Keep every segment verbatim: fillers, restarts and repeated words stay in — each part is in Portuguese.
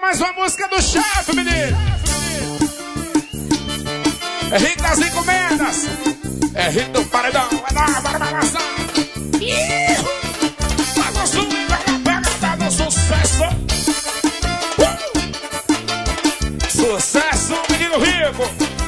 mais uma música do chefe, menino. É Rico das encomendas. É Rico do paredão. É da barbaração. Faz o som, pega do sucesso. Uh! Sucesso, menino rico.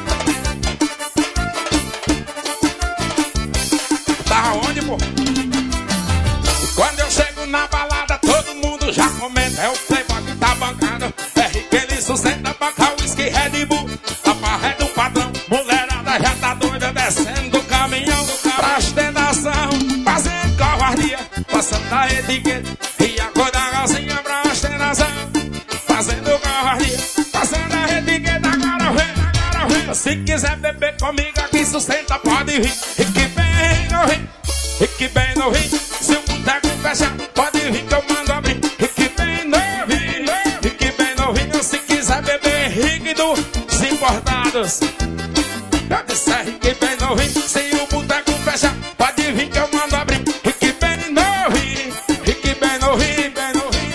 Tá onde, pô? Quando eu chego na balada, todo mundo já comenta. É o playboy que tá bancando. É rico, ele sustenta bancar o whisky Red Bull. A barra é do padrão. Mulherada já tá doida, descendo do caminhão pra ostentação, fazendo covardia, passando a etiqueta e a cor da calcinha pra ostentação, fazendo covardia, passando a etiqueta. Agora vem, agora vem. Se quiser beber comigo aqui, sustenta, pode vir. E que bem no rim, e que bem no rim. Se o boteco fechar, pode vir que eu mando abrir. E que bem no rim, e que bem no rim. Se quiser beber Rick dos importados, eu disse é Rick bem no rim. Se o boteco fechar, pode vir que eu mando abrir. Rick bem no rim, Rick bem no rim, bem no rim.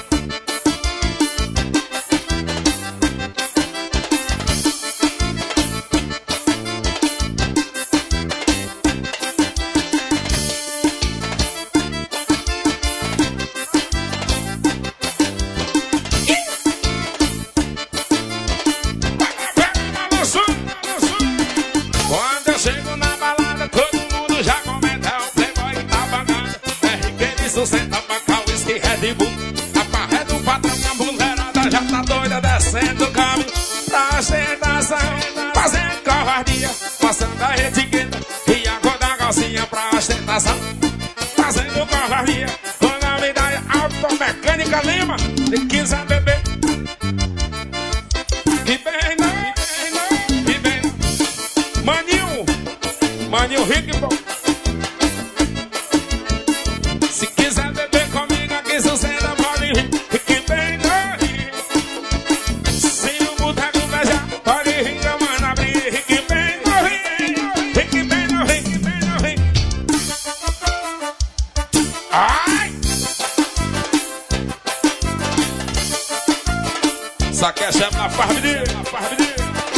Chego na balada, todo mundo já comenta. É o playboy que tá bancando. É Rick, ele sustenta bancar o whisky Red Bull. A barra é do patrão, a mulherada já tá doida, descendo o caminho pra ostentação, fazendo covardia, passando a etiqueta e a cor da calcinha pra ostentação, fazendo covardia. Com a medalha Automecânica Lima, se quiser beber, e bem não, e bem não. Maninho, Maninho Rick, pô. Se quiser beber comigo aqui, sustenta, pode vir. Rick bem no rim. Se o boteco fechar, pode vir que eu mando abrir. Rick bem no rim, Rick bem no rim, Rick bem no rim. Ai! Só quer chamar na farm dele, na farm dele.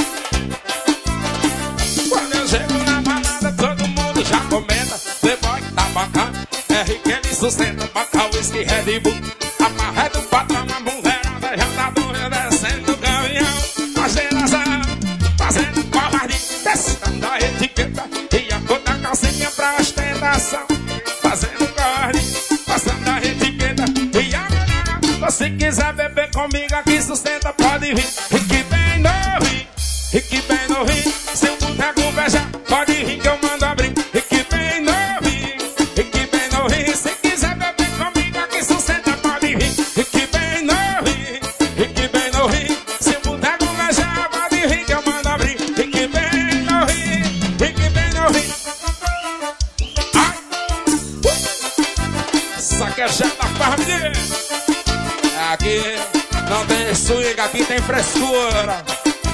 Quando eu chego na balada, todo mundo já comenta. Playboy que tá bacana, é Rick, ele sustenta, bancar o whisky Red Bull. A barra é do patrão, a mulherada já tá doida, descendo o caminhão, a geração, fazendo covardia, testando a etiqueta e a cor da calcinha pra ostentação, fazendo covardia, passando a etiqueta e a mulherada. Se quiser beber comigo aqui, sustenta, pode vir. Rick bem no rim, Rick bem no rim. Se o boteco fechar, pode vir que eu mando abrir. Rick bem no rim, Rick bem no rim. Se quiser beber comigo aqui, sustenta, pode vir. Rick bem no rim, Rick bem no rim. Se o boteco fechar, pode vir que eu mando abrir. Rick bem no rim, Rick bem no rim. Ai! Uh! Saquejada da farm dele. Aqui não tem swing, aqui tem frescura.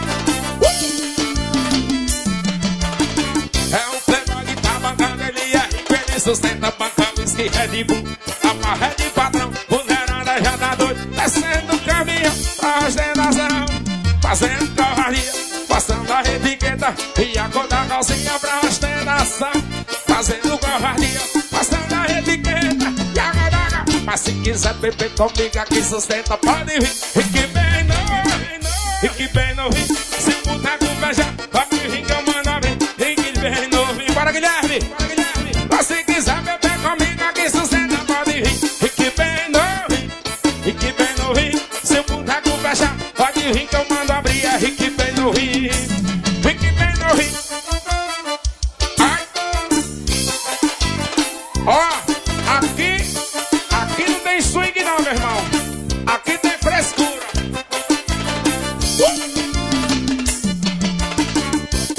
É um playboy que tá bancando, ele é rico, ele sustenta bancando whisky Red Bull. A barra é de patrão, mulherada já tá doida, descendo o caminho pra ostentação, fazendo covardia, passando a etiqueta e a cor da calcinha pra ostentação, fazendo covardia, passando a etiqueta e a cor da calcinha. Mas se quiser beber comigo aqui, sustenta, pode vir. Rick bem no rim, Rick bem no rim. Se o boteco fechar, pode vir que eu mando abrir. Rick bem no rim. Bora, Guilherme, bora, Guilherme. Mas se quiser beber comigo aqui, sustenta, pode vir. Rick bem no rim, Rick bem no rim. Se o boteco fechar, pode vir que eu mando